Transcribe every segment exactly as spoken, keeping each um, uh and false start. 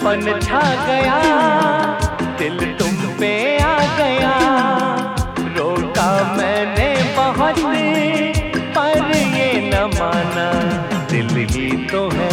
पागलपन छा गया, दिल तुम पे आ गया। रोका मैंने बहुत पर ये न माना, दिल ही तो है।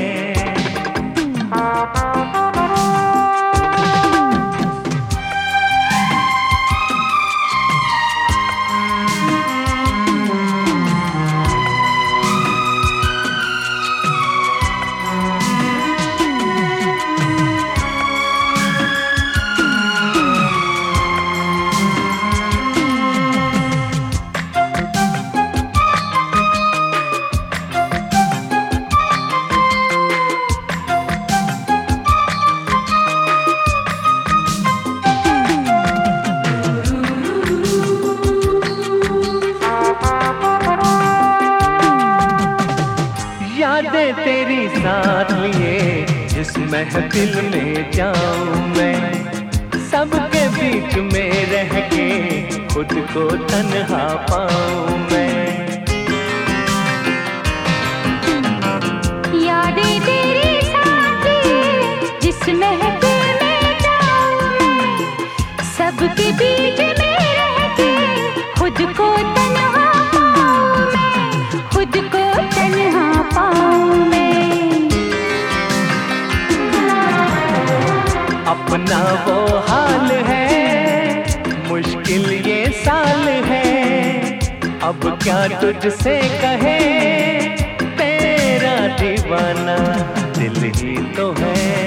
यादें तेरी साथ लिए जिस महफिल में जाऊं मैं, सबके बीच में रह के खुद को तन्हा पाऊं मैं। यादें तेरी साथ लिए जिस महफिल में जाऊं मैं, सबके बीच में रह के खुद को तन्हा पाऊं मैं, खुद को तन्हा पाऊं मैं। अपना वो हाल है, मुश्किल ये साल है, अब क्या तुझसे कहे तेरा दीवाना, दिल ही तो है।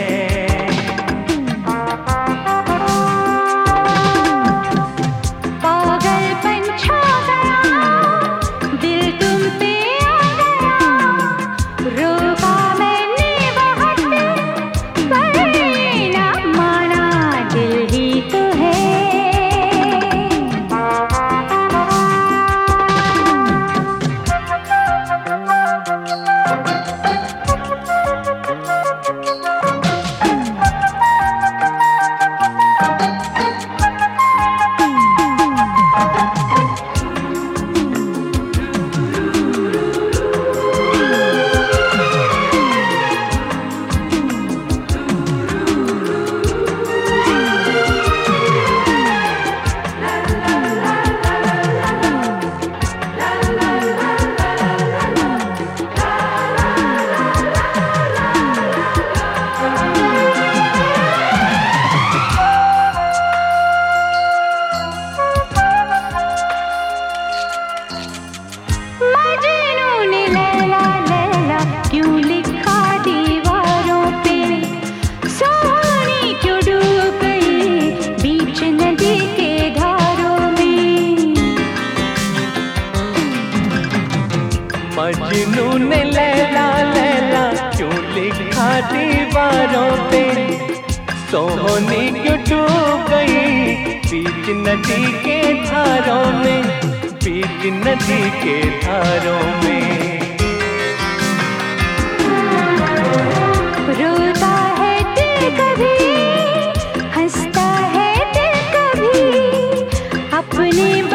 मजनू ने लैला लैला क्यों लिखा दीवारों पे, सोहनी क्यों डूब गई बीच नदी के धारों में, बीच नदी के धारों में। रोता है दिल कभी, हंसता है दिल कभी, अपने